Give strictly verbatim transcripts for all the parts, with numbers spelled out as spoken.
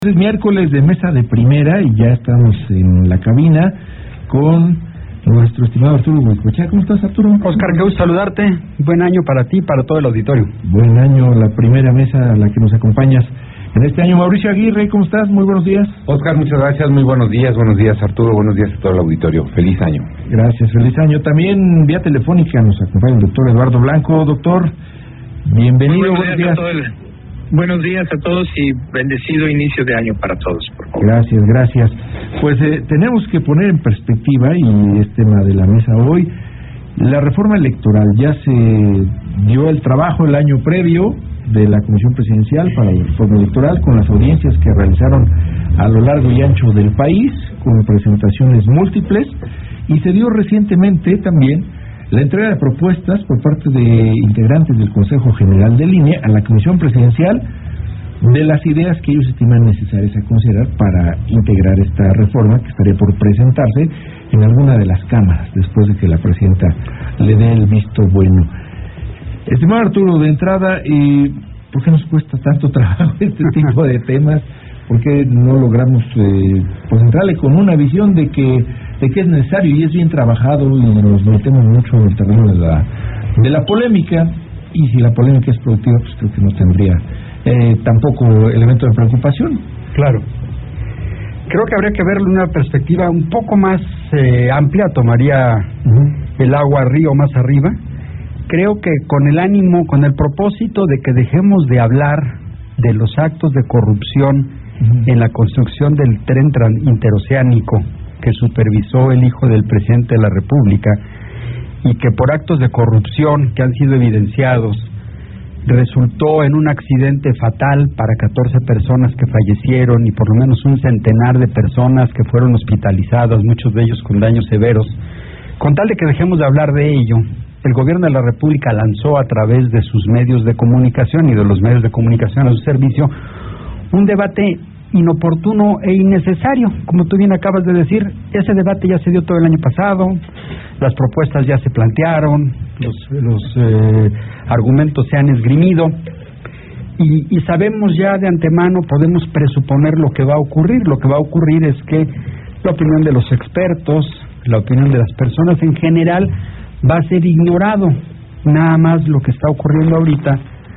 Es miércoles de mesa de primera y ya estamos en la cabina con nuestro estimado Arturo Goicoechea. ¿Cómo estás, Arturo? Oscar, qué gusto saludarte. Buen año para ti y para todo el auditorio. Buen año, la primera mesa a la que nos acompañas en este año. Mauricio Aguirre, ¿cómo estás? Muy buenos días. Oscar, muchas gracias, muy buenos días. Buenos días, Arturo, buenos días a todo el auditorio. Feliz año. Gracias, feliz año. También vía telefónica nos acompaña el doctor Eduardo Blanco. Doctor, bienvenido, buenos, buenos días. días. A todos. Buenos días a todos y bendecido inicio de año para todos, por favor. Gracias, gracias. Pues eh, tenemos que poner en perspectiva, y es tema de la mesa hoy, la reforma electoral. Ya se dio el trabajo el año previo de la Comisión Presidencial para la Reforma Electoral, con las audiencias que realizaron a lo largo y ancho del país, con presentaciones múltiples, y se dio recientemente también la entrega de propuestas por parte de integrantes del Consejo General del I N E a la Comisión Presidencial de las ideas que ellos estiman necesarias a considerar para integrar esta reforma que estaría por presentarse en alguna de las cámaras después de que la presidenta le dé el visto bueno. Estimado Arturo, de entrada, eh, ¿por qué nos cuesta tanto trabajo este tipo de temas? ¿Por qué no logramos eh, pues entrarle con una visión de que de que es necesario y es bien trabajado, y nos metemos mucho en el terreno de la de la polémica, y si la polémica es productiva, pues creo que no tendría eh, tampoco elemento de preocupación? Claro. Creo que habría que verlo en una perspectiva un poco más eh, amplia, tomaría uh-huh. el agua río más arriba. Creo que con el ánimo, con el propósito de que dejemos de hablar de los actos de corrupción uh-huh. en la construcción del tren interoceánico que supervisó el hijo del presidente de la República, y que por actos de corrupción que han sido evidenciados resultó en un accidente fatal para catorce personas que fallecieron y por lo menos un centenar de personas que fueron hospitalizadas, muchos de ellos con daños severos. Con tal de que dejemos de hablar de ello, el gobierno de la República lanzó a través de sus medios de comunicación y de los medios de comunicación a su servicio un debate inoportuno e innecesario. Como tú bien acabas de decir, ese debate ya se dio todo el año pasado, las propuestas ya se plantearon, los, los eh, argumentos se han esgrimido, y, y sabemos ya de antemano, podemos presuponer lo que va a ocurrir. Lo que va a ocurrir es que la opinión de los expertos, la opinión de las personas en general, va a ser ignorado. Nada más lo que está ocurriendo ahorita,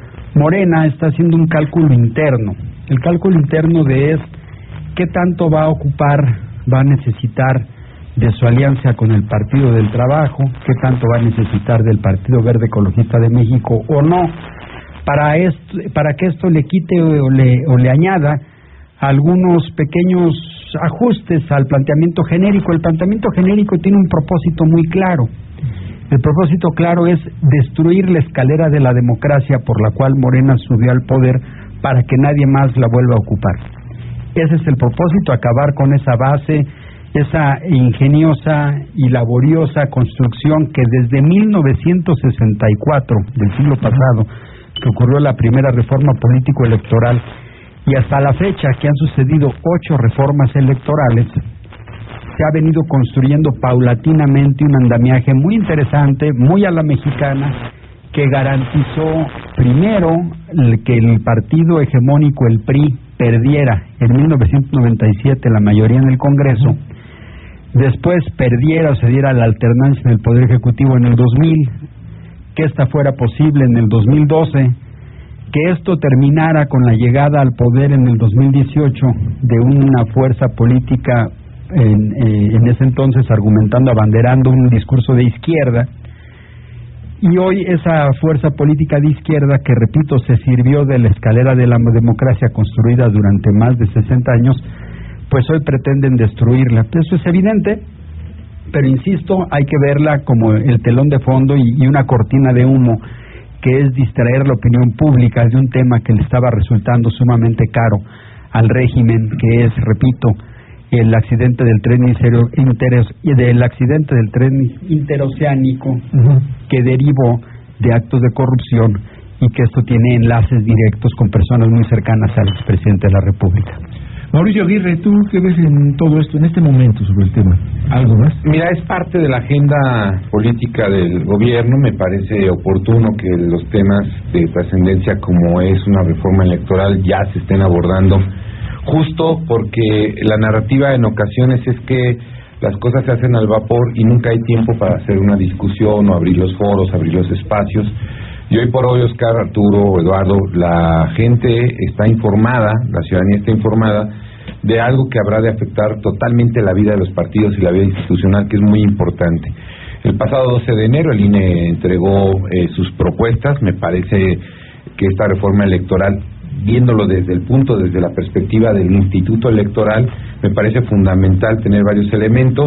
Morena está haciendo un cálculo interno. El cálculo interno de es qué tanto va a ocupar, va a necesitar de su alianza con el Partido del Trabajo, qué tanto va a necesitar del Partido Verde Ecologista de México o no, para esto, para que esto le quite o le, o le añada algunos pequeños ajustes al planteamiento genérico. El planteamiento genérico tiene un propósito muy claro. El propósito claro es destruir la escalera de la democracia por la cual Morena subió al poder, para que nadie más la vuelva a ocupar. Ese es el propósito, acabar con esa base, esa ingeniosa y laboriosa construcción que desde mil novecientos sesenta y cuatro del siglo pasado, que ocurrió la primera reforma político-electoral, y hasta la fecha que han sucedido ocho reformas electorales, se ha venido construyendo paulatinamente un andamiaje muy interesante, muy a la mexicana, que garantizó primero que el partido hegemónico, el P R I, perdiera en mil novecientos noventa y siete la mayoría en el Congreso, después perdiera o se diera la alternancia en el Poder Ejecutivo en el dos mil, que esta fuera posible en el dos mil doce, que esto terminara con la llegada al poder en el dos mil dieciocho de una fuerza política en, eh, en ese entonces argumentando, abanderando un discurso de izquierda. Y hoy esa fuerza política de izquierda, que repito, se sirvió de la escalera de la democracia construida durante más de sesenta años, pues hoy pretenden destruirla. Eso es evidente, pero insisto, hay que verla como el telón de fondo y, y una cortina de humo, que es distraer la opinión pública de un tema que le estaba resultando sumamente caro al régimen, que es, repito, el accidente del tren interos, del accidente del tren interoceánico uh-huh. que derivó de actos de corrupción, y que esto tiene enlaces directos con personas muy cercanas al expresidente de la República. Mauricio Aguirre, ¿tú qué ves en todo esto en este momento sobre el tema? ¿Algo más? Mira, es parte de la agenda política del gobierno. Me parece oportuno que los temas de trascendencia como es una reforma electoral ya se estén abordando justo porque la narrativa en ocasiones es que las cosas se hacen al vapor y nunca hay tiempo para hacer una discusión o abrir los foros, abrir los espacios. Y hoy por hoy, Oscar, Arturo, Eduardo, la gente está informada, la ciudadanía está informada de algo que habrá de afectar totalmente la vida de los partidos y la vida institucional, que es muy importante. El pasado doce de enero el I N E entregó eh, sus propuestas. Me parece que esta reforma electoral, viéndolo desde el punto, desde la perspectiva del Instituto Electoral, me parece fundamental tener varios elementos.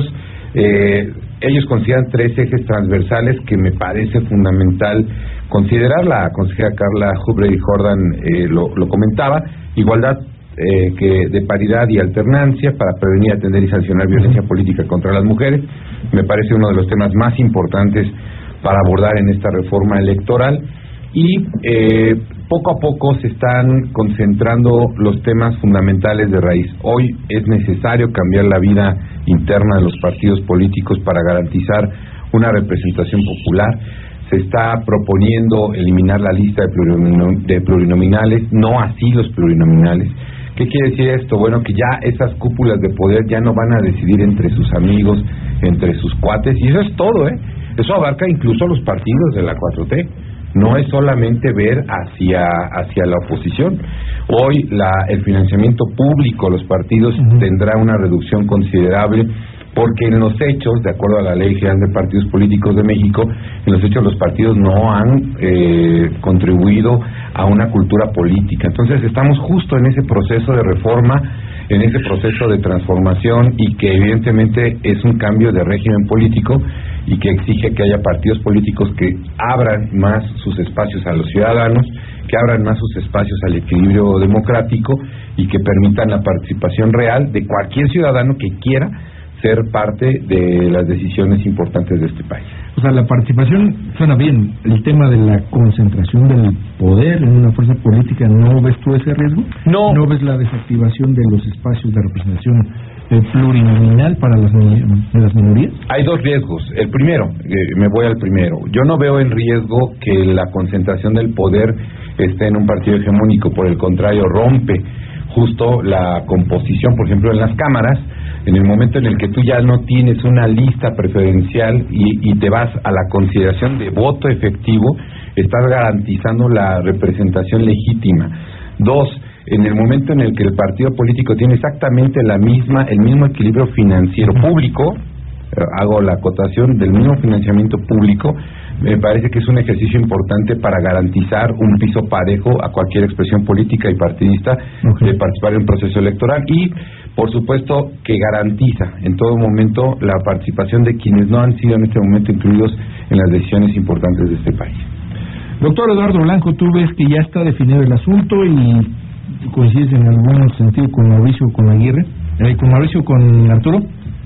Eh, ellos consideran tres ejes transversales que me parece fundamental considerar. La consejera Carla Hubbard Jordan eh, lo, lo comentaba: igualdad eh, que de paridad y alternancia para prevenir, atender y sancionar violencia política contra las mujeres. Me parece uno de los temas más importantes para abordar en esta reforma electoral. Y eh, poco a poco se están concentrando los temas fundamentales de raíz. Hoy es necesario cambiar la vida interna de los partidos políticos para garantizar una representación popular. Se está proponiendo eliminar la lista de, plurinom de plurinominales, no así los plurinominales. ¿Qué quiere decir esto? Bueno, que ya esas cúpulas de poder ya no van a decidir entre sus amigos, entre sus cuates, y eso es todo, ¿eh? Eso abarca incluso los partidos de la cuatro T. No es solamente ver hacia hacia la oposición. Hoy la, el financiamiento público a los partidos uh-huh. tendrá una reducción considerable, porque en los hechos, de acuerdo a la Ley General de Partidos Políticos de México, en los hechos los partidos no han eh, contribuido a una cultura política. Entonces estamos justo en ese proceso de reforma, en ese proceso de transformación, y que evidentemente es un cambio de régimen político y que exige que haya partidos políticos que abran más sus espacios a los ciudadanos, que abran más sus espacios al equilibrio democrático y que permitan la participación real de cualquier ciudadano que quiera ser parte de las decisiones importantes de este país. O sea, la participación suena bien. El tema de la concentración del poder en una fuerza política, ¿no ves tú ese riesgo? No. ¿No ves la desactivación de los espacios de representación eh, plurinominal para las, de las minorías? Hay dos riesgos. El primero, eh, me voy al primero. Yo no veo en riesgo que la concentración del poder esté en un partido hegemónico. Por el contrario, rompe justo la composición, por ejemplo, en las cámaras. En el momento en el que tú ya no tienes una lista preferencial y, y te vas a la consideración de voto efectivo, estás garantizando la representación legítima. Dos, en el momento en el que el partido político tiene exactamente la misma, el mismo equilibrio financiero público, hago la acotación del mismo financiamiento público, me parece que es un ejercicio importante para garantizar un piso parejo a cualquier expresión política y partidista okay. de participar en un proceso electoral, y por supuesto que garantiza en todo momento la participación de quienes no han sido en este momento incluidos en las decisiones importantes de este país. Doctor Eduardo Blanco, tú ves que ya está definido el asunto y coincides en algún sentido con Mauricio, con Aguirre, eh, con Mauricio, con Arturo.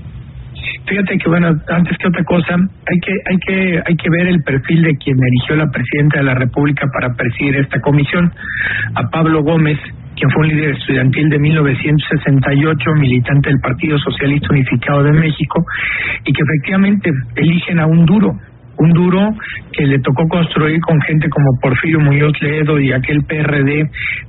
Fíjate que, bueno, antes que otra cosa, hay que hay que hay que ver el perfil de quien eligió la presidenta de la República para presidir esta comisión, a Pablo Gómez, quien fue un líder estudiantil de mil novecientos sesenta y ocho, militante del Partido Socialista Unificado de México, y que efectivamente eligen a un duro, un duro que le tocó construir con gente como Porfirio Muñoz Ledo y aquel P R D,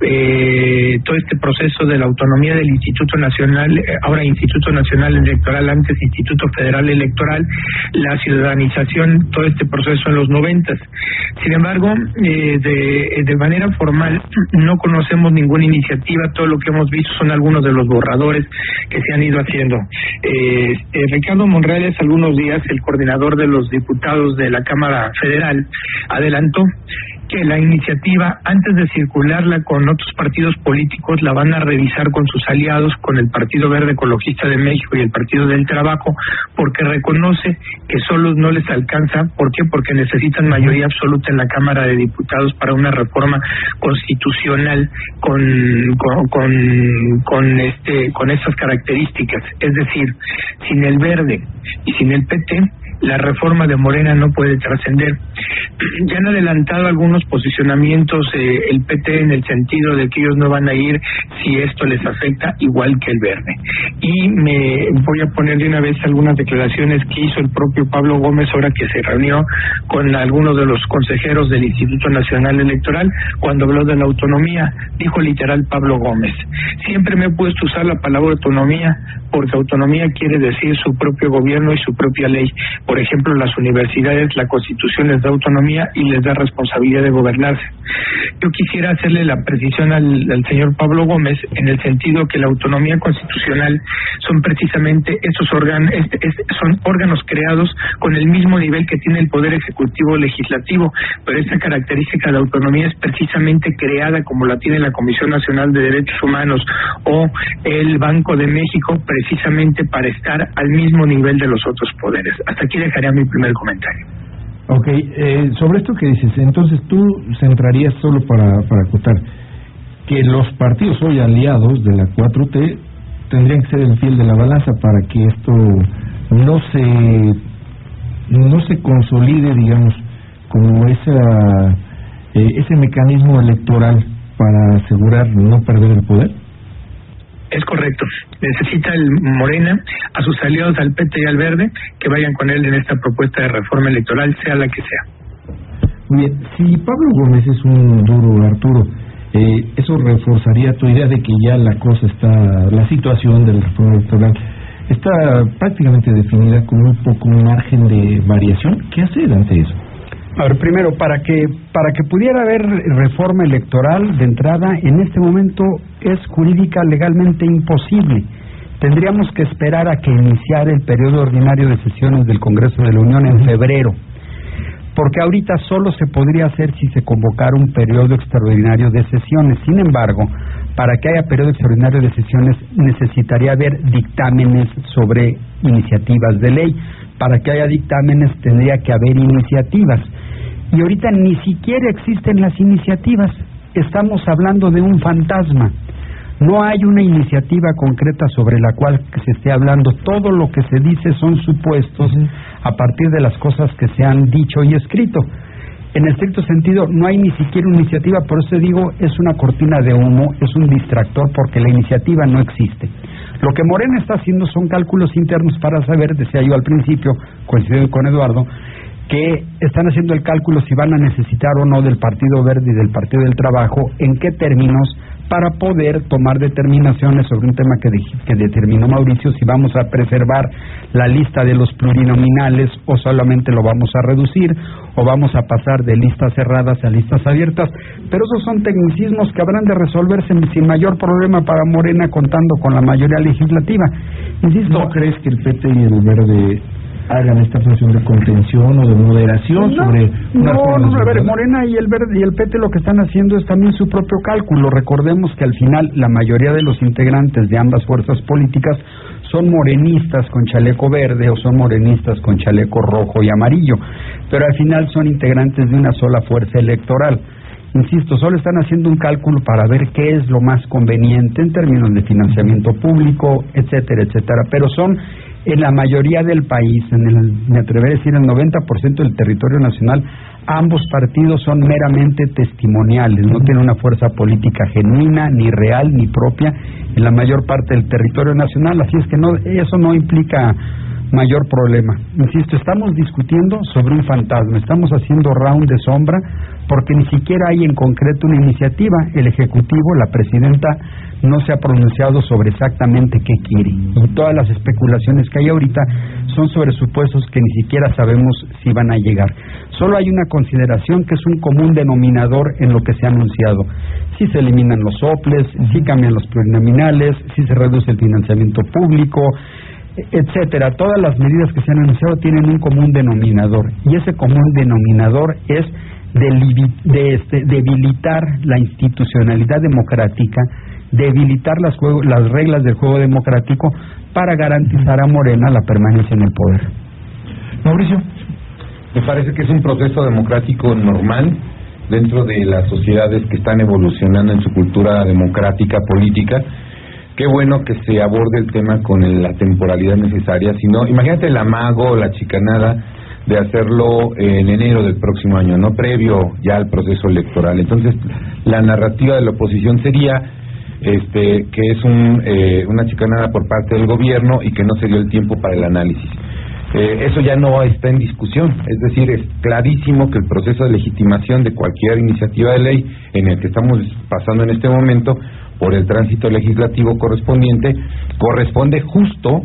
eh, todo este proceso de la autonomía del Instituto Nacional, eh, ahora Instituto Nacional Electoral, antes Instituto Federal Electoral, la ciudadanización, todo este proceso en los noventas. Sin embargo, eh, de, de manera formal no conocemos ninguna iniciativa. Todo lo que hemos visto son algunos de los borradores que se han ido haciendo. Eh, eh, Ricardo Monreal, hace algunos días, el coordinador de los diputados de la Cámara Federal, adelantó que la iniciativa, antes de circularla con otros partidos políticos, la van a revisar con sus aliados, con el Partido Verde Ecologista de México y el Partido del Trabajo, porque reconoce que solos no les alcanza. ¿Por qué? Porque necesitan mayoría absoluta en la Cámara de Diputados para una reforma constitucional con con con, con este con esas características. Es decir, sin el Verde y sin el P T, la reforma de Morena no puede trascender. Ya han adelantado algunos posicionamientos eh, el P T en el sentido de que ellos no van a ir si esto les afecta, igual que el Verde. Y me voy a poner de una vez algunas declaraciones que hizo el propio Pablo Gómez ahora que se reunió con algunos de los consejeros del Instituto Nacional Electoral cuando habló de la autonomía. Dijo literal Pablo Gómez: siempre me he puesto a usar la palabra autonomía porque autonomía quiere decir su propio gobierno y su propia ley. Por ejemplo, las universidades, la Constitución les da autonomía y les da responsabilidad de gobernarse. Yo quisiera hacerle la precisión al, al señor Pablo Gómez en el sentido que la autonomía constitucional son precisamente esos órganos, este, este, son órganos creados con el mismo nivel que tiene el Poder Ejecutivo Legislativo, pero esta característica de autonomía es precisamente creada como la tiene la Comisión Nacional de Derechos Humanos o el Banco de México, precisamente para estar al mismo nivel de los otros poderes. Hasta aquí dejaría mi primer comentario. Ok, eh, sobre esto que dices, entonces tú centrarías solo para, para acotar que los partidos hoy aliados de la cuatro T tendrían que ser el fiel de la balanza para que esto no se no se consolide, digamos, como esa eh, ese mecanismo electoral para asegurar no perder el poder. Es correcto. Necesita el Morena a sus aliados, al P T y al Verde, que vayan con él en esta propuesta de reforma electoral, sea la que sea. Bien, si Pablo Gómez es un duro Arturo, eh, eso reforzaría tu idea de que ya la cosa está, la situación de la reforma electoral está prácticamente definida como un poco un margen de variación. ¿Qué hacer ante eso? A ver, primero, para que para que pudiera haber reforma electoral de entrada, en este momento es jurídica legalmente imposible. Tendríamos que esperar a que iniciara el periodo ordinario de sesiones del Congreso de la Unión en febrero, porque ahorita solo se podría hacer si se convocara un periodo extraordinario de sesiones. Sin embargo, para que haya periodo extraordinario de sesiones necesitaría haber dictámenes sobre iniciativas de ley. Para que haya dictámenes tendría que haber iniciativas. Y ahorita ni siquiera existen las iniciativas. Estamos hablando de un fantasma. No hay una iniciativa concreta sobre la cual se esté hablando. Todo lo que se dice son supuestos a partir de las cosas que se han dicho y escrito. En estricto sentido, no hay ni siquiera una iniciativa, por eso digo, es una cortina de humo, es un distractor, porque la iniciativa no existe. Lo que Morena está haciendo son cálculos internos para saber, decía yo al principio, coincido con Eduardo, que están haciendo el cálculo si van a necesitar o no del Partido Verde y del Partido del Trabajo, en qué términos, para poder tomar determinaciones sobre un tema que, de, que determinó Mauricio, si vamos a preservar la lista de los plurinominales o solamente lo vamos a reducir o vamos a pasar de listas cerradas a listas abiertas. Pero esos son tecnicismos que habrán de resolverse sin mayor problema para Morena, contando con la mayoría legislativa. Insisto, ¿no crees que el P T y el Verde hagan esta función de contención o de moderación no, sobre una no, no, a ver, Morena y el Verde y el P T lo que están haciendo es también su propio cálculo? Recordemos que al final la mayoría de los integrantes de ambas fuerzas políticas son morenistas con chaleco verde o son morenistas con chaleco rojo y amarillo, pero al final son integrantes de una sola fuerza electoral. Insisto, solo están haciendo un cálculo para ver qué es lo más conveniente en términos de financiamiento público, etcétera, etcétera, pero son en la mayoría del país, en el, me atreveré a decir el noventa por ciento del territorio nacional, ambos partidos son meramente testimoniales, no tienen una fuerza política genuina, ni real, ni propia en la mayor parte del territorio nacional, así es que no, eso no implica mayor problema. Insisto, estamos discutiendo sobre un fantasma, estamos haciendo round de sombra porque ni siquiera hay en concreto una iniciativa. El Ejecutivo, la Presidenta, no se ha pronunciado sobre exactamente qué quiere, y todas las especulaciones que hay ahorita son sobre supuestos que ni siquiera sabemos si van a llegar. Solo hay una consideración que es un común denominador en lo que se ha anunciado: si se eliminan los soples, si cambian los plurinominales, si se reduce el financiamiento público, etcétera. Todas las medidas que se han anunciado tienen un común denominador, y ese común denominador es de, de este, debilitar la institucionalidad democrática, debilitar las, juego, las reglas del juego democrático para garantizar a Morena la permanencia en el poder. Mauricio, me parece que es un proceso democrático normal dentro de las sociedades que están evolucionando en su cultura democrática política. qué bueno que se aborde el tema con el, la temporalidad necesaria. Si no, imagínate el amago o la chicanada de hacerlo en enero del próximo año, no previo ya al proceso electoral. Entonces, la narrativa de la oposición sería este que es un, eh, una chicanada por parte del gobierno y que no se dio el tiempo para el análisis. Eh, eso ya no está en discusión, es decir, es clarísimo que el proceso de legitimación de cualquier iniciativa de ley en el que estamos pasando en este momento por el tránsito legislativo correspondiente corresponde justo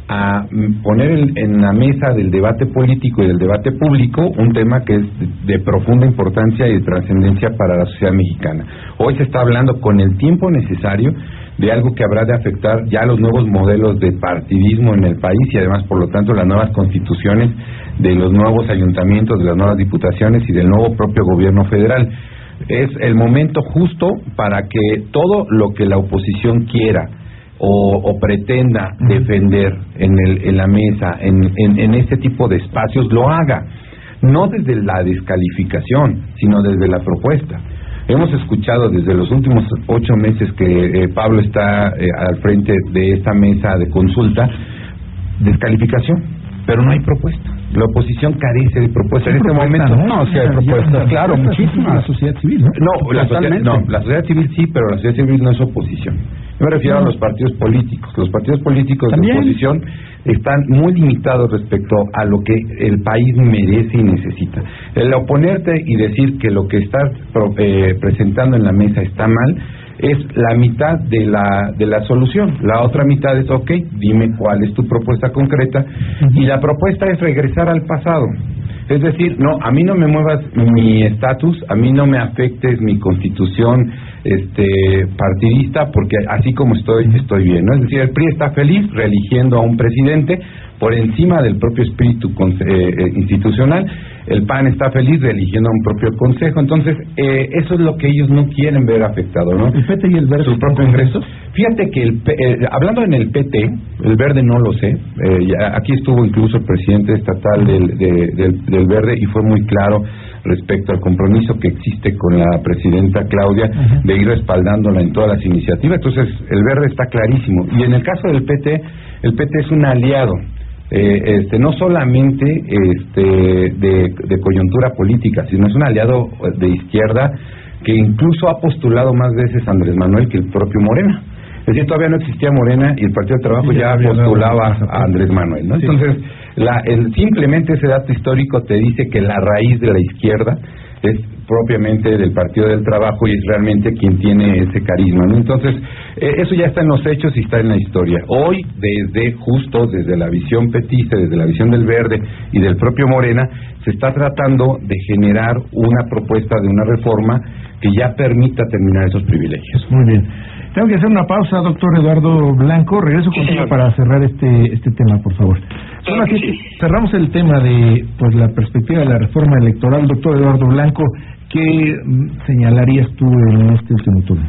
a poner en, en la mesa del debate político y del debate público un tema que es de, de profunda importancia y de trascendencia para la sociedad mexicana. Hoy se está hablando con el tiempo necesario de algo que habrá de afectar ya los nuevos modelos de partidismo en el país y además, por lo tanto, las nuevas constituciones de los nuevos ayuntamientos, de las nuevas diputaciones y del nuevo propio gobierno federal. Es el momento justo para que todo lo que la oposición quiera o, o pretenda defender en, el, en la mesa, en, en, en este tipo de espacios, lo haga, no desde la descalificación, sino desde la propuesta. Hemos escuchado desde los últimos ocho meses que eh, Pablo está eh, al frente de esta mesa de consulta, descalificación, pero no hay propuesta. La oposición carece de propuesta en este momento. No, no sí hay propuestas, claro, muchísimas. La sociedad civil, ¿no? No, la sociedad, no, la sociedad civil sí, pero la sociedad civil no es oposición. Yo me refiero no. a los partidos políticos. Los partidos políticos ¿También? de oposición están muy limitados respecto a lo que el país merece y necesita. El oponerte y decir que lo que estás eh, presentando en la mesa está mal es la mitad de la de la solución. La otra mitad es, ok, dime cuál es tu propuesta concreta, y la propuesta es regresar al pasado. Es decir, no, a mí no me muevas mi estatus, a mí no me afectes mi constitución este partidista, porque así como estoy, estoy bien, ¿no? Es decir, el P R I está feliz reeligiendo a un presidente por encima del propio espíritu eh, institucional. El P A N está feliz reeligiendo a un propio consejo. Entonces, eh, eso es lo que ellos no quieren ver afectado, ¿no? ¿El P T y el Verde? ¿Sus propios ingresos? Fíjate que, el, eh, hablando en el P T, el Verde no lo sé. Eh, ya, aquí estuvo incluso el presidente estatal del, de, del, del Verde y fue muy claro respecto al compromiso que existe con la presidenta Claudia uh-huh. de ir respaldándola en todas las iniciativas. Entonces, el Verde está clarísimo. Y en el caso del P T, el P T es un aliado. Eh, este no solamente este de, de coyuntura política, sino es un aliado de izquierda que incluso ha postulado más veces a Andrés Manuel que el propio Morena. Es decir, todavía no existía Morena y el Partido del Trabajo sí, ya postulaba a Andrés Manuel, ¿no? Sí. Entonces, la, el, simplemente ese dato histórico te dice que la raíz de la izquierda es propiamente del Partido del Trabajo y es realmente quien tiene ese carisma, ¿no? Entonces, eh, eso ya está en los hechos y está en la historia. Hoy, desde justo desde la visión petista, desde la visión del Verde y del propio Morena, se está tratando de generar una propuesta de una reforma que ya permita terminar esos privilegios. Muy bien. Tengo que hacer una pausa, doctor Eduardo Blanco. Regreso contigo sí, para cerrar este este tema, por favor. Bueno, así que cerramos el tema de pues la perspectiva de la reforma electoral. Doctor Eduardo Blanco, ¿qué señalarías tú en este último turno?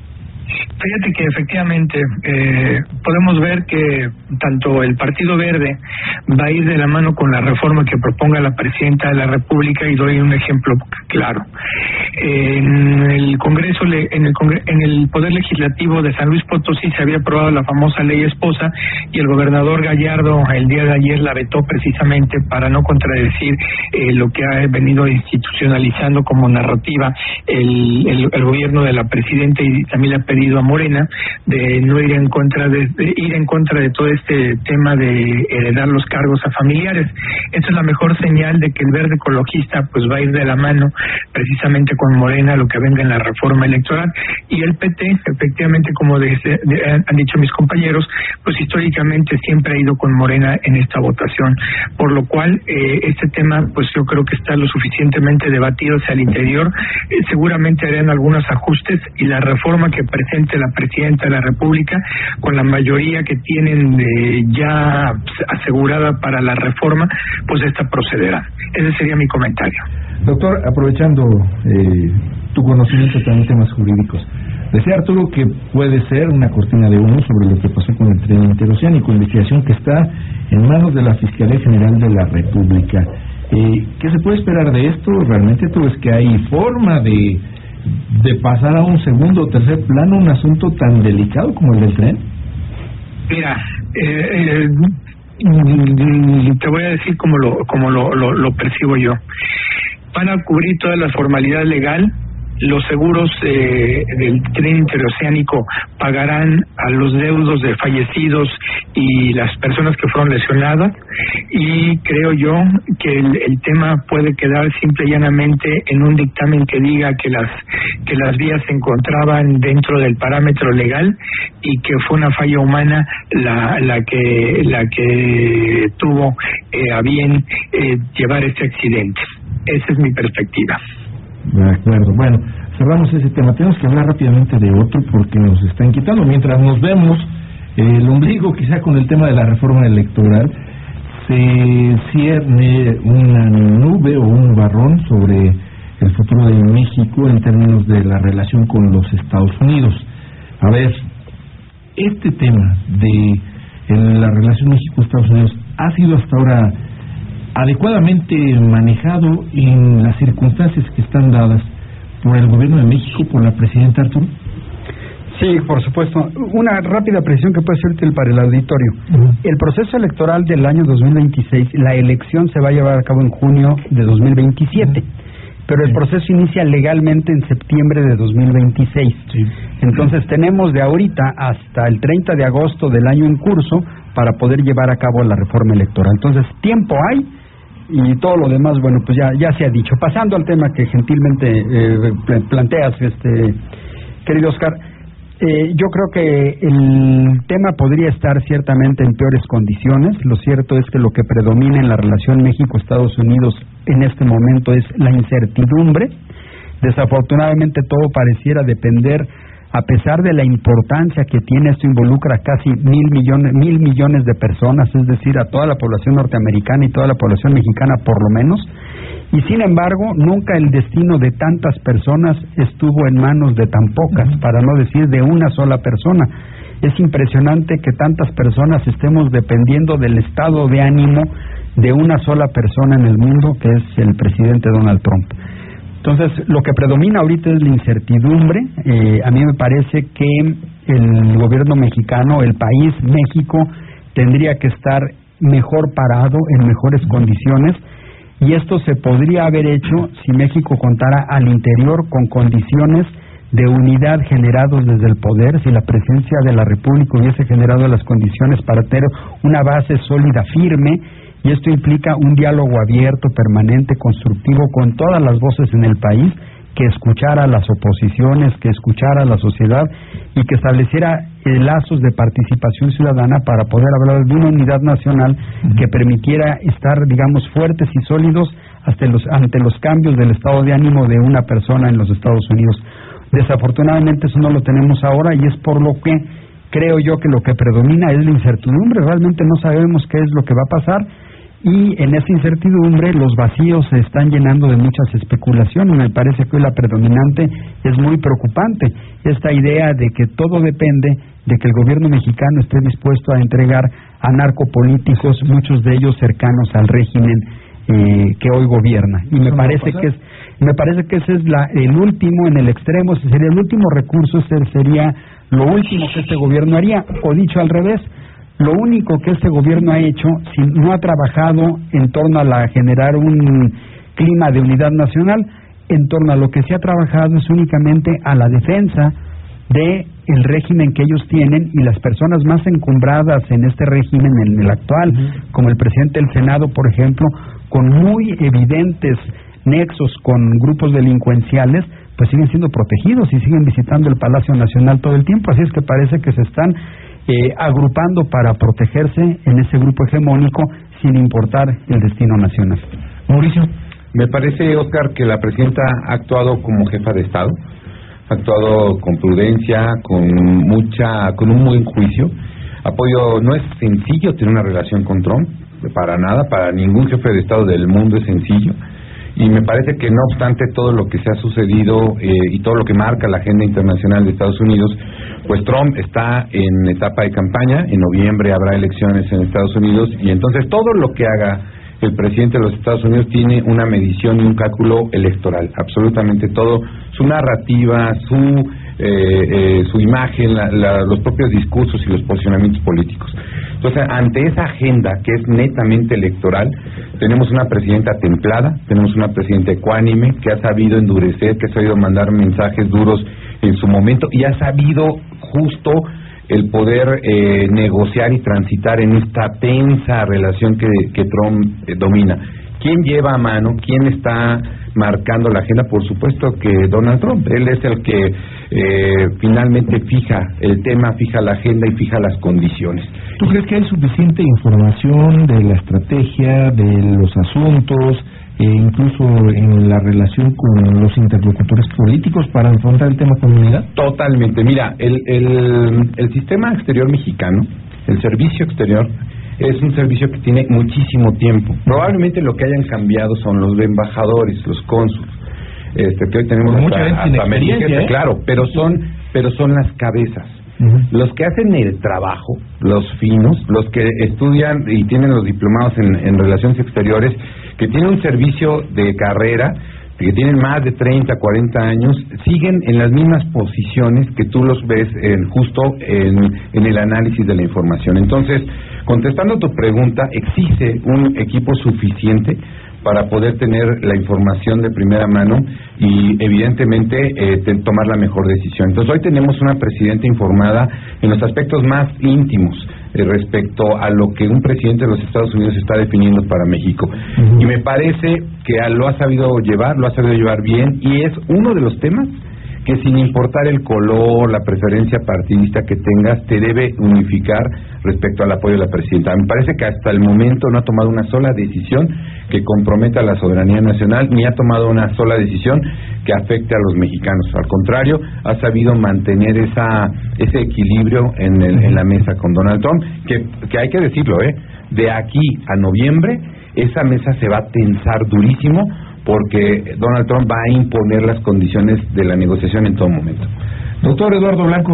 Fíjate que efectivamente eh, podemos ver que tanto el Partido Verde va a ir de la mano con la reforma que proponga la Presidenta de la República, y doy un ejemplo claro. En el Congreso, en el, Congreso, en el Poder Legislativo de San Luis Potosí se había aprobado la famosa ley esposa, y el gobernador Gallardo el día de ayer la vetó precisamente para no contradecir eh, lo que ha venido institucionalizando como narrativa el, el, el gobierno de la Presidenta, y también le ha pedido a Morena de no ir en contra de, de ir en contra de todo este tema de heredar los cargos a familiares. Esta es la mejor señal de que el Verde ecologista pues va a ir de la mano precisamente con Morena lo que venga en la reforma electoral, y el P T efectivamente, como de, de, han dicho mis compañeros, pues históricamente siempre ha ido con Morena en esta votación, por lo cual eh, este tema pues yo creo que está lo suficientemente debatido hacia el interior. Eh, seguramente harán algunos ajustes, y la reforma que presente la Presidenta de la República, con la mayoría que tienen eh, ya asegurada para la reforma, pues esta procederá. Ese sería mi comentario. Doctor, aprovechando eh, tu conocimiento también en temas jurídicos, decía Arturo que puede ser una cortina de humo sobre lo que pasó con el tren interoceánico, investigación que está en manos de la Fiscalía General de la República. Eh, ¿Qué se puede esperar de esto? ¿Realmente tú ves que hay forma de de pasar a un segundo o tercer plano un asunto tan delicado como el del tren? Mira, eh, eh, te voy a decir cómo lo cómo lo, lo, lo percibo yo. Van a cubrir toda la formalidad legal. Los seguros eh, del tren interoceánico pagarán a los deudos de fallecidos y las personas que fueron lesionadas, y creo yo que el, el tema puede quedar simple y llanamente en un dictamen que diga que las que las vías se encontraban dentro del parámetro legal y que fue una falla humana la la que la que tuvo eh, a bien eh, llevar este accidente. Esa es mi perspectiva. De acuerdo. Bueno, cerramos ese tema. Tenemos que hablar rápidamente de otro porque nos están quitando. Mientras nos vemos el ombligo quizá con el tema de la reforma electoral, se cierne una nube o un nubarrón sobre el futuro de México en términos de la relación con los Estados Unidos. A ver, este tema de la relación México-Estados Unidos ha sido hasta ahora adecuadamente manejado en las circunstancias que están dadas por el gobierno de México, por la presidenta Arturo. Sí, por supuesto. Una rápida precisión que puede ser útil para el auditorio. Uh-huh. El proceso electoral del año dos mil veintiséis, la elección se va a llevar a cabo en junio de dos mil veintisiete. Uh-huh. Pero el proceso inicia legalmente en septiembre de dos mil veintiséis. Sí. Entonces tenemos de ahorita hasta el treinta de agosto del año en curso para poder llevar a cabo la reforma electoral. Entonces tiempo hay y todo lo demás, bueno, pues ya ya se ha dicho. Pasando al tema que gentilmente eh, planteas, este querido Oscar, eh, yo creo que el tema podría estar ciertamente en peores condiciones. Lo cierto es que lo que predomina en la relación México-Estados Unidos en este momento es la incertidumbre. Desafortunadamente todo pareciera depender, a pesar de la importancia que tiene, esto involucra casi mil millones, mil millones de personas, es decir, a toda la población norteamericana y toda la población mexicana por lo menos, y sin embargo nunca el destino de tantas personas estuvo en manos de tan pocas, para no decir de una sola persona. Es impresionante que tantas personas estemos dependiendo del estado de ánimo de una sola persona en el mundo, que es el presidente Donald Trump. Entonces, lo que predomina ahorita es la incertidumbre. Eh, a mí me parece que el gobierno mexicano, el país México, tendría que estar mejor parado, en mejores condiciones, y esto se podría haber hecho si México contara al interior con condiciones de unidad generados desde el poder, si la presidencia de la República hubiese generado las condiciones para tener una base sólida, firme. Y esto implica un diálogo abierto, permanente, constructivo con todas las voces en el país, que escuchara a las oposiciones, que escuchara a la sociedad y que estableciera lazos de participación ciudadana para poder hablar de una unidad nacional que permitiera estar, digamos, fuertes y sólidos hasta los, ante los cambios del estado de ánimo de una persona en los Estados Unidos. Desafortunadamente eso no lo tenemos ahora, y es por lo que creo yo que lo que predomina es la incertidumbre. Realmente no sabemos qué es lo que va a pasar. Y en esa incertidumbre los vacíos se están llenando de muchas especulaciones. Me parece que hoy la predominante es muy preocupante. Esta idea de que todo depende de que el gobierno mexicano esté dispuesto a entregar a narcopolíticos, muchos de ellos cercanos al régimen eh, que hoy gobierna. Y me parece que es, me parece que ese es la, el último, en el extremo, ese sería el último recurso, ese sería lo último que este gobierno haría, o dicho al revés. Lo único que este gobierno ha hecho, si no ha trabajado en torno a la, generar un clima de unidad nacional, en torno a lo que se ha trabajado es únicamente a la defensa de el régimen que ellos tienen, y las personas más encumbradas en este régimen, en el actual, uh-huh. como el presidente del Senado, por ejemplo, con muy evidentes nexos con grupos delincuenciales, pues siguen siendo protegidos y siguen visitando el Palacio Nacional todo el tiempo. Así es que parece que se están Eh, agrupando para protegerse en ese grupo hegemónico sin importar el destino nacional. Mauricio, me parece, Oscar, que la presidenta ha actuado como jefa de Estado, ha actuado con prudencia, con mucha, con un buen juicio. Apoyo, no es sencillo tener una relación con Trump, para nada, para ningún jefe de Estado del mundo es sencillo. Y me parece que no obstante todo lo que se ha sucedido eh, y todo lo que marca la agenda internacional de Estados Unidos, pues Trump está en etapa de campaña. En noviembre habrá elecciones en Estados Unidos, y entonces todo lo que haga el presidente de los Estados Unidos tiene una medición y un cálculo electoral, absolutamente todo, su narrativa, su eh, su imagen, la, la, los propios discursos y los posicionamientos políticos. Entonces, ante esa agenda que es netamente electoral, tenemos una presidenta templada, tenemos una presidenta ecuánime, que ha sabido endurecer, que ha sabido mandar mensajes duros en su momento y ha sabido justo el poder eh, negociar y transitar en esta tensa relación que, que Trump eh, domina. ¿Quién lleva a mano? ¿Quién está marcando la agenda? Por supuesto que Donald Trump. Él es el que eh, finalmente fija el tema, fija la agenda y fija las condiciones. ¿Tú crees que hay suficiente información de la estrategia, de los asuntos, e incluso en la relación con los interlocutores políticos para afrontar el tema comunidad? Totalmente. Mira, el, el, el sistema exterior mexicano, el servicio exterior, es un servicio que tiene muchísimo tiempo. Probablemente lo que hayan cambiado son los embajadores, los cónsules, este, que hoy tenemos hasta, mucha gente hasta México, ¿eh? Claro, pero son, pero son las cabezas. Uh-huh. Los que hacen el trabajo, los finos, los que estudian y tienen los diplomados en, en relaciones exteriores, que tienen un servicio de carrera, que tienen más de treinta, cuarenta años, siguen en las mismas posiciones que tú los ves en, justo en, en el análisis de la información. Entonces, contestando tu pregunta, existe un equipo suficiente para poder tener la información de primera mano y evidentemente eh, tomar la mejor decisión. Entonces hoy tenemos una presidenta informada en los aspectos más íntimos eh, respecto a lo que un presidente de los Estados Unidos está definiendo para México. Uh-huh. Y me parece que lo ha sabido llevar, lo ha sabido llevar bien y es uno de los temas que sin importar el color, la preferencia partidista que tengas, te debe unificar respecto al apoyo de la presidenta. Me parece que hasta el momento no ha tomado una sola decisión que comprometa a la soberanía nacional, ni ha tomado una sola decisión que afecte a los mexicanos. Al contrario, ha sabido mantener esa ese equilibrio en, el, en la mesa con Donald Trump, que, que hay que decirlo, ¿eh? De aquí a noviembre, esa mesa se va a tensar durísimo, porque Donald Trump va a imponer las condiciones de la negociación en todo momento. Doctor Eduardo Blanco.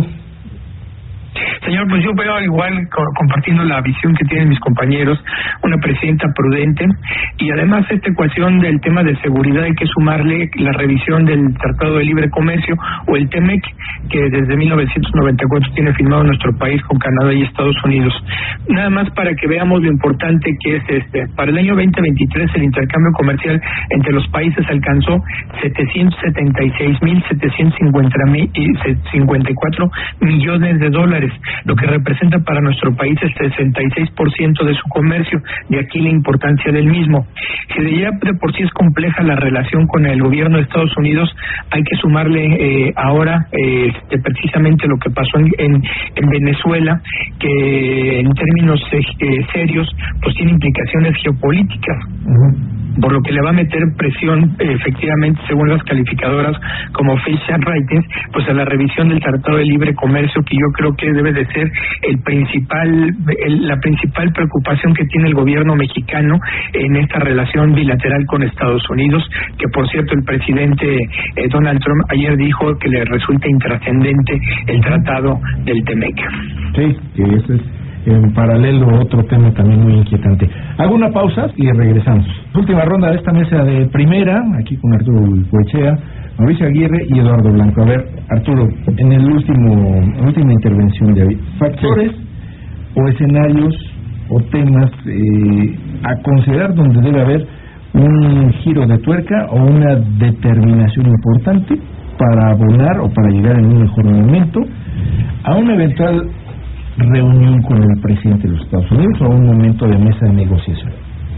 Señor, pues yo veo igual, co compartiendo la visión que tienen mis compañeros, una presidenta prudente, y además esta ecuación del tema de seguridad hay que sumarle la revisión del Tratado de Libre Comercio o el T M E C, que desde mil novecientos noventa y cuatro tiene firmado nuestro país con Canadá y Estados Unidos. Nada más para que veamos lo importante que es este. Para el año veinte veintitrés el intercambio comercial entre los países alcanzó setecientos setenta y seis mil setecientos cincuenta y cuatro millones de dólares, lo que representa para nuestro país el sesenta y seis por ciento de su comercio, de aquí la importancia del mismo. Si de ya de por sí es compleja la relación con el gobierno de Estados Unidos, hay que sumarle eh, ahora eh, este, precisamente lo que pasó en, en, en Venezuela, que en términos eh, serios pues tiene implicaciones geopolíticas. Uh-huh. Por lo que le va a meter presión, eh, efectivamente, según las calificadoras como Fitch and Ratings, pues a la revisión del Tratado de Libre Comercio, que yo creo que debe de ser el principal, el, la principal preocupación que tiene el gobierno mexicano en esta relación bilateral con Estados Unidos, que por cierto el presidente eh, Donald Trump ayer dijo que le resulta intrascendente el tratado del T M E C. Sí, que eso es en paralelo otro tema también muy inquietante. Hago una pausa y regresamos. Última ronda de esta mesa de primera, aquí con Arturo Goicoechea, Mauricio Aguirre y Eduardo Blanco. A ver, Arturo, en el último última intervención de hoy, factores sí. o escenarios o temas eh, a considerar donde debe haber un giro de tuerca o una determinación importante para abonar o para llegar en un mejor momento a un eventual reunión con el presidente de los Estados Unidos o a un momento de mesa de negociación.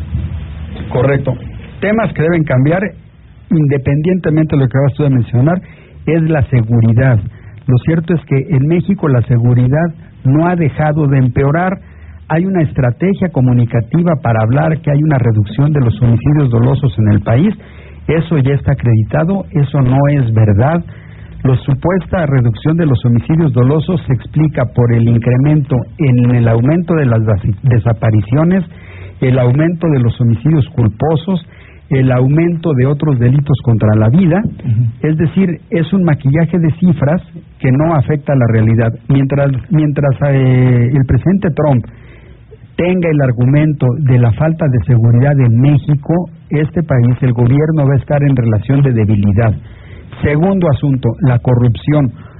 Correcto. Temas que deben cambiar, independientemente de lo que acabas tú de mencionar, es la seguridad. Lo cierto es que en México la seguridad no ha dejado de empeorar. Hay una estrategia comunicativa para hablar que hay una reducción de los homicidios dolosos en el país. Eso ya está acreditado, eso no es verdad. La supuesta reducción de los homicidios dolosos se explica por el incremento en el aumento de las desapariciones, el aumento de los homicidios culposos, el aumento de otros delitos contra la vida. Uh-huh. Es decir, es un maquillaje de cifras que no afecta a la realidad. Mientras, mientras eh, el presidente Trump tenga el argumento de la falta de seguridad en México, este país, el gobierno va a estar en relación de debilidad. Segundo asunto, la corrupción.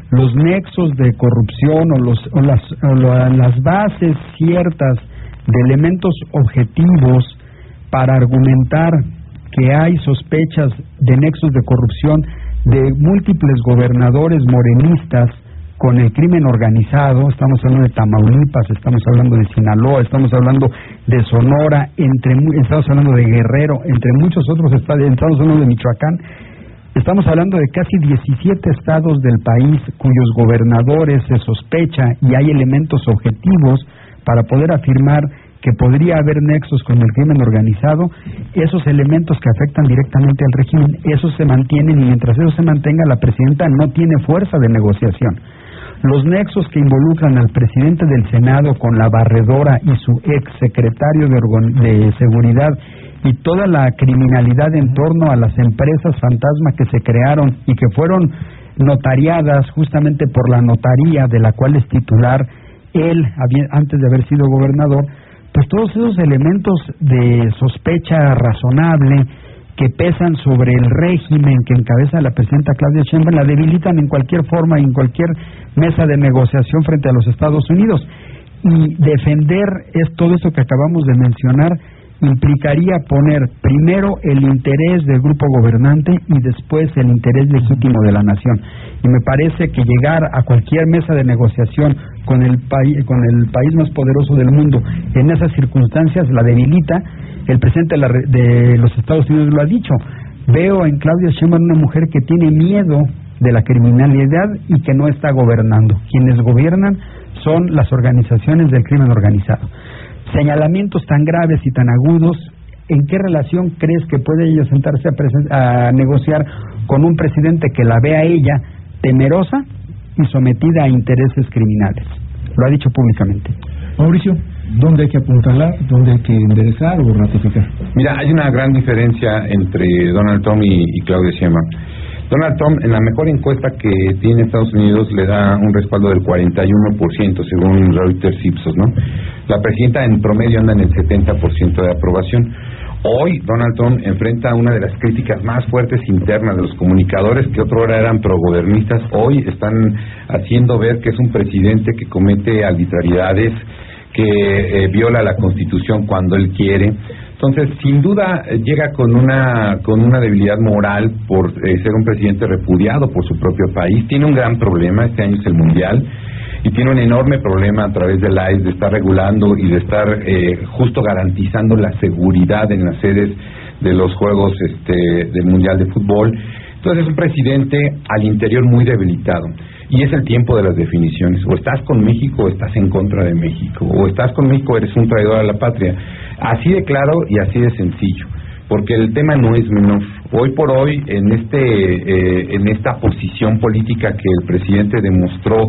los nexos de corrupción o, los, o, las, o la, las bases ciertas de elementos objetivos para argumentar que hay sospechas de nexos de corrupción de múltiples gobernadores morenistas con el crimen organizado. Estamos hablando de Tamaulipas, estamos hablando de Sinaloa, estamos hablando de Sonora, entre estamos hablando de Guerrero, entre muchos otros estados, estamos hablando de Michoacán. Estamos hablando de casi diecisiete estados del país cuyos gobernadores se sospecha y hay elementos objetivos para poder afirmar que podría haber nexos con el crimen organizado. Esos elementos que afectan directamente al régimen, esos se mantienen, y mientras eso se mantenga, la presidenta no tiene fuerza de negociación. Los nexos que involucran al presidente del Senado con la barredora y su ex secretario de, organ- de Seguridad, y toda la criminalidad en torno a las empresas fantasma que se crearon y que fueron notariadas justamente por la notaría de la cual es titular él antes de haber sido gobernador, pues todos esos elementos de sospecha razonable que pesan sobre el régimen que encabeza la presidenta Claudia Sheinbaum la debilitan en cualquier forma y en cualquier mesa de negociación frente a los Estados Unidos. Y defender es todo eso que acabamos de mencionar implicaría poner primero el interés del grupo gobernante y después el interés legítimo de la nación. Y me parece que llegar a cualquier mesa de negociación con el país con el país más poderoso del mundo en esas circunstancias la debilita. El presidente de, la, de los Estados Unidos lo ha dicho. Veo en Claudia Sheinbaum una mujer que tiene miedo de la criminalidad y que no está gobernando. Quienes gobiernan son las organizaciones del crimen organizado. Señalamientos tan graves y tan agudos, ¿en qué relación crees que puede ella sentarse a, presen- a negociar con un presidente que la ve a ella temerosa y sometida a intereses criminales? Lo ha dicho públicamente. Mauricio, ¿dónde hay que apuntalar? ¿Dónde hay que enderezar o ratificar? Mira, hay una gran diferencia entre Donald Trump y, y Claudia Sheinbaum. Donald Trump, en la mejor encuesta que tiene Estados Unidos, le da un respaldo del cuarenta y uno por ciento, según Reuters Ipsos, ¿no? La presidenta en promedio anda en el setenta por ciento de aprobación. Hoy Donald Trump enfrenta una de las críticas más fuertes internas de los comunicadores que otrora eran progobernistas. Hoy están haciendo ver que es un presidente que comete arbitrariedades, que eh, viola la Constitución cuando él quiere. Entonces, sin duda, eh, llega con una con una debilidad moral por eh, ser un presidente repudiado por su propio país. Tiene un gran problema, este año es el Mundial, y tiene un enorme problema a través del I C E de estar regulando y de estar eh, justo garantizando la seguridad en las sedes de los Juegos este, del Mundial de Fútbol. Entonces, es un presidente al interior muy debilitado. Y es el tiempo de las definiciones. O estás con México o estás en contra de México. O estás con México o eres un traidor a la patria. Así de claro y así de sencillo. Porque el tema no es menor. Hoy por hoy, en este eh, en esta posición política que el presidente demostró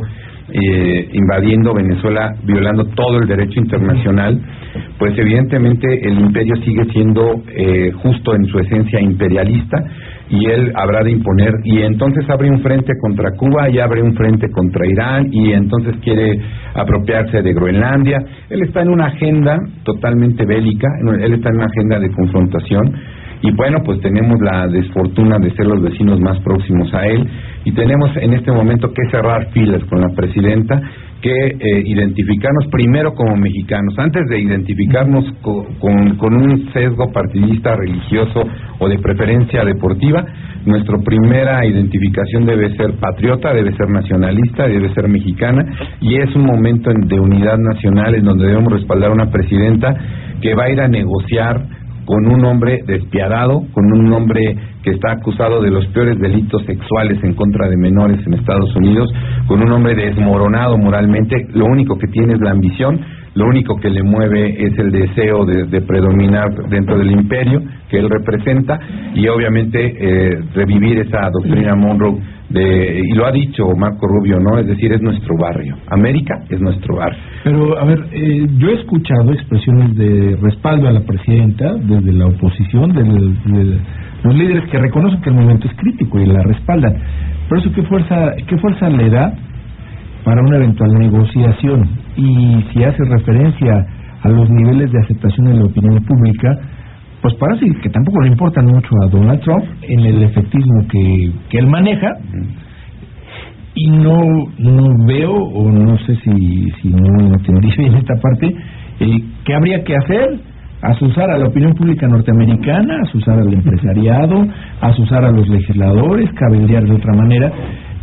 eh, invadiendo Venezuela, violando todo el derecho internacional, pues evidentemente el imperio sigue siendo eh, justo en su esencia imperialista, y él habrá de imponer, y entonces abre un frente contra Cuba y abre un frente contra Irán, y entonces quiere apropiarse de Groenlandia. Él está en una agenda totalmente bélica, él está en una agenda de confrontación, y bueno, pues tenemos la desfortuna de ser los vecinos más próximos a él, y tenemos en este momento que cerrar filas con la presidenta, que eh, identificarnos primero como mexicanos, antes de identificarnos co con, con un sesgo partidista, religioso o de preferencia deportiva. Nuestra primera identificación debe ser patriota, debe ser nacionalista, debe ser mexicana, y es un momento en, de unidad nacional en donde debemos respaldar a una presidenta que va a ir a negociar con un hombre despiadado, con un hombre que está acusado de los peores delitos sexuales en contra de menores en Estados Unidos, con un hombre desmoronado moralmente. Lo único que tiene es la ambición, lo único que le mueve es el deseo de, de predominar dentro del imperio que él representa, y obviamente eh, revivir esa doctrina Monroe de, y lo ha dicho Marco Rubio, ¿no? Es decir, es nuestro barrio. América es nuestro barrio. Pero, a ver, eh, yo he escuchado expresiones de respaldo a la presidenta desde la oposición, de, de los líderes que reconocen que el momento es crítico y la respaldan. Por eso, ¿qué fuerza, qué fuerza le da para una eventual negociación? Y si hace referencia a los niveles de aceptación en la opinión pública, pues parece que tampoco le importan mucho a Donald Trump en el efectismo que, que él maneja, y no no veo, o no sé si, si no entendí bien esta parte, eh, ¿qué habría que hacer? Asusar a la opinión pública norteamericana, asusar al empresariado, asusar a los legisladores, cabildear de otra manera,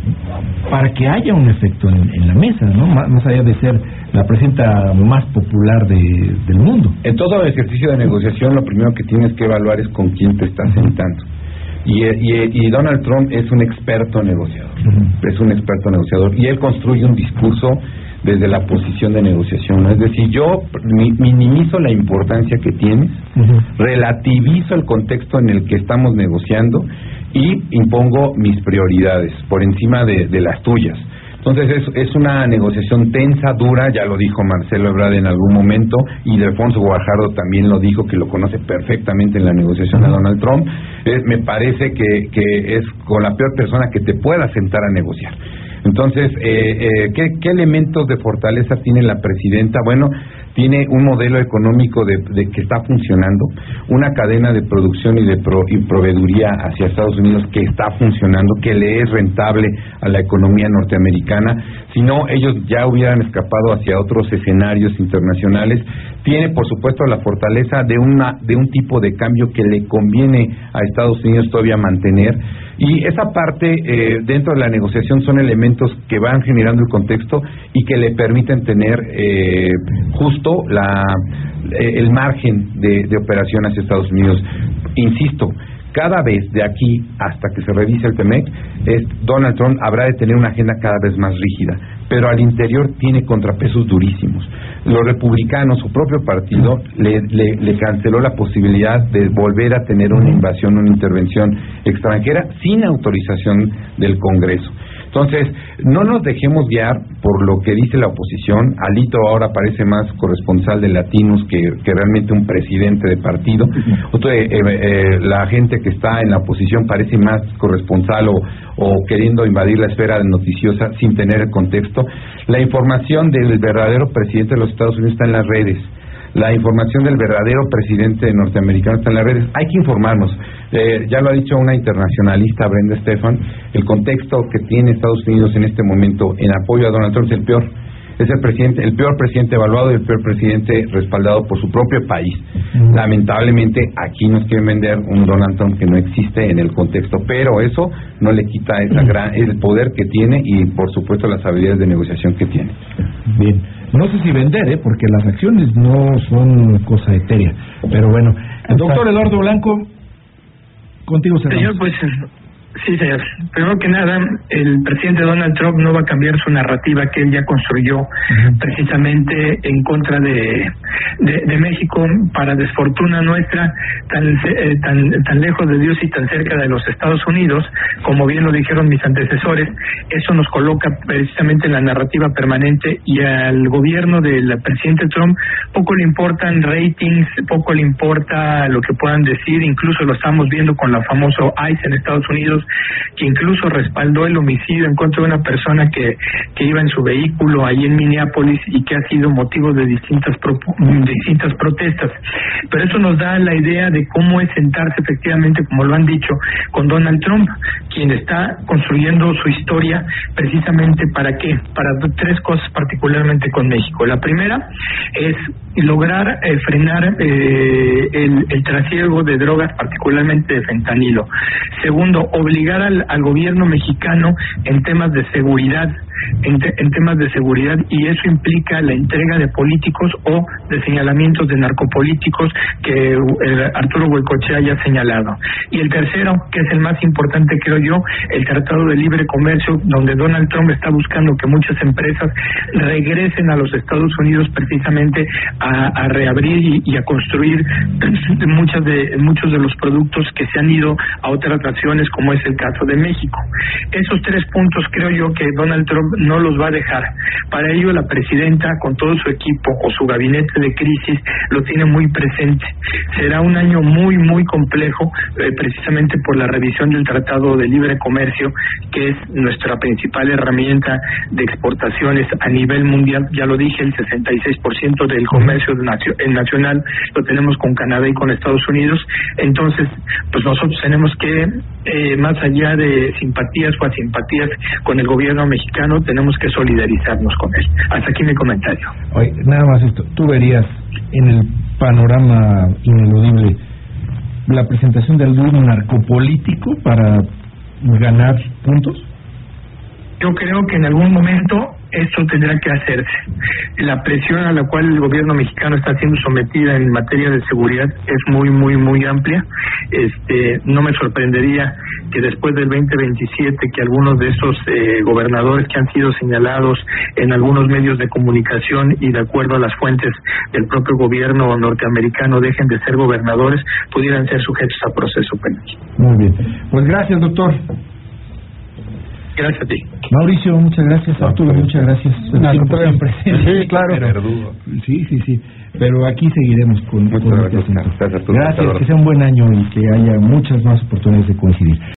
para que haya un efecto en, en la mesa, ¿no? Más, más allá de ser la presidenta más popular de, del mundo. En todo ejercicio de negociación, lo primero que tienes que evaluar es con quién te estás sentando. Y, y, y Donald Trump es un experto negociador, uh-huh. es un experto negociador, y él construye un discurso desde la posición de negociación, ¿no? Es decir, yo mi, minimizo la importancia que tienes, uh-huh. relativizo el contexto en el que estamos negociando y impongo mis prioridades por encima de, de las tuyas. Entonces es, es una negociación tensa, dura, ya lo dijo Marcelo Ebrard en algún momento, y Ildefonso Guajardo también lo dijo, que lo conoce perfectamente en la negociación a Donald Trump. Es, me parece que, que es con la peor persona que te pueda sentar a negociar. Entonces, eh, eh, ¿qué, ¿qué elementos de fortaleza tiene la presidenta? Bueno, tiene un modelo económico de, de que está funcionando, una cadena de producción y de pro, y proveeduría hacia Estados Unidos que está funcionando, que le es rentable a la economía norteamericana. Si no, ellos ya hubieran escapado hacia otros escenarios internacionales. Tiene, por supuesto, la fortaleza de una de un tipo de cambio que le conviene a Estados Unidos todavía mantener. Y esa parte, eh, dentro de la negociación, son elementos que van generando el contexto y que le permiten tener eh, justo la eh, el margen de, de operación hacia Estados Unidos. Insisto, cada vez de aquí hasta que se revise el T M E C, es, Donald Trump habrá de tener una agenda cada vez más rígida, pero al interior tiene contrapesos durísimos. Los republicanos, su propio partido, le, le, le canceló la posibilidad de volver a tener una invasión, una intervención extranjera sin autorización del Congreso. Entonces, no nos dejemos guiar por lo que dice la oposición. Alito ahora parece más corresponsal de Latinos que, que realmente un presidente de partido. Otro, eh, eh, la gente que está en la oposición parece más corresponsal o, o queriendo invadir la esfera noticiosa sin tener el contexto. La información del verdadero presidente de los Estados Unidos está en las redes. La información del verdadero presidente norteamericano está en las redes. Hay que informarnos. Eh, ya lo ha dicho una internacionalista, Brenda Stefan, el contexto que tiene Estados Unidos en este momento en apoyo a Donald Trump es el peor. Es el presidente, el peor presidente evaluado y el peor presidente respaldado por su propio país. Uh-huh. Lamentablemente, aquí nos quieren vender un Donald Trump que no existe en el contexto, pero eso no le quita esa gran, el poder que tiene y, por supuesto, las habilidades de negociación que tiene. Bien. No sé si vender, ¿eh? Porque las acciones no son cosa etérea. Pero bueno, el doctor Eduardo Blanco, contigo cerramos. Señor, pues, sí, señor. Primero que nada, el presidente Donald Trump no va a cambiar su narrativa que él ya construyó uh-huh. precisamente en contra de, de, de México, para desfortuna nuestra, tan, eh, tan, tan lejos de Dios y tan cerca de los Estados Unidos, como bien lo dijeron mis antecesores. Eso nos coloca precisamente en la narrativa permanente, y al gobierno del presidente Trump poco le importan ratings, poco le importa lo que puedan decir. Incluso lo estamos viendo con la famoso ICE en Estados Unidos, que incluso respaldó el homicidio en contra de una persona que, que iba en su vehículo ahí en Minneapolis y que ha sido motivo de distintas pro, distintas protestas. Pero eso nos da la idea de cómo es sentarse efectivamente, como lo han dicho, con Donald Trump, quien está construyendo su historia precisamente para qué, para tres cosas particularmente con México. La primera es lograr eh, frenar eh, el, el trasiego de drogas, particularmente de fentanilo. Segundo, obligar al, al gobierno mexicano en temas de seguridad, en, te, en temas de seguridad, y eso implica la entrega de políticos o de señalamientos de narcopolíticos que eh, Arturo Huecochea haya señalado. Y el tercero, que es el más importante, creo yo, el Tratado de Libre Comercio, donde Donald Trump está buscando que muchas empresas regresen a los Estados Unidos precisamente a, a reabrir y, y a construir muchas de muchos de los productos que se han ido a otras naciones, como es el caso de México. Esos tres puntos creo yo que Donald Trump no los va a dejar. Para ello la presidenta, con todo su equipo o su gabinete de crisis, lo tiene muy presente. Será un año muy muy complejo, eh, precisamente por la revisión del Tratado de Libre Comercio, que es nuestra principal herramienta de exportaciones a nivel mundial. Ya lo dije, el sesenta y seis por ciento del comercio comercio nacional, lo tenemos con Canadá y con Estados Unidos. Entonces, pues nosotros tenemos que, eh, más allá de simpatías o asimpatías con el gobierno mexicano, tenemos que solidarizarnos con él. Hasta aquí mi comentario. Oye, nada más esto, ¿tú verías en el panorama ineludible la presentación de algún narcopolítico para ganar puntos? Yo creo que en algún momento esto tendrá que hacerse. La presión a la cual el gobierno mexicano está siendo sometida en materia de seguridad es muy, muy, muy amplia. Este, no me sorprendería que después del veinte veintisiete que algunos de esos eh, gobernadores que han sido señalados en algunos medios de comunicación y de acuerdo a las fuentes del propio gobierno norteamericano dejen de ser gobernadores, pudieran ser sujetos a proceso penal. Muy bien. Pues gracias, doctor. Gracias a ti. Mauricio, muchas gracias. Arturo, muchas gracias. No, siempre, siempre. Sí, claro. Pero, sí, sí, sí. Pero aquí seguiremos con, muchas con gracias, este asunto. gracias, Arturo. Gracias, que sea un buen año y que haya muchas más oportunidades de coincidir.